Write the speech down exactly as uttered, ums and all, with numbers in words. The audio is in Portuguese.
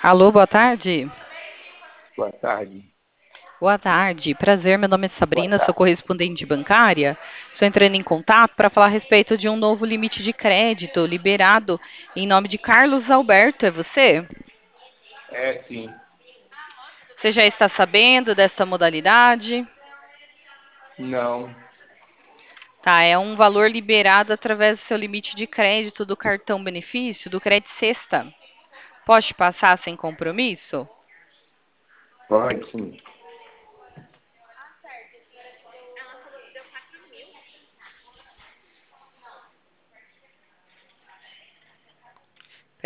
Alô, boa tarde. Boa tarde. Boa tarde, prazer. Meu nome é Boa Sabrina, sou tarde. correspondente bancária. Estou entrando em contato para falar a respeito de um novo limite de crédito liberado em nome de Carlos Alberto. É você? É, sim. Você já está sabendo desta modalidade? Não. Tá, é um valor liberado através do seu limite de crédito do cartão benefício do Crédito Sexta. Pode passar sem compromisso? Pode, sim.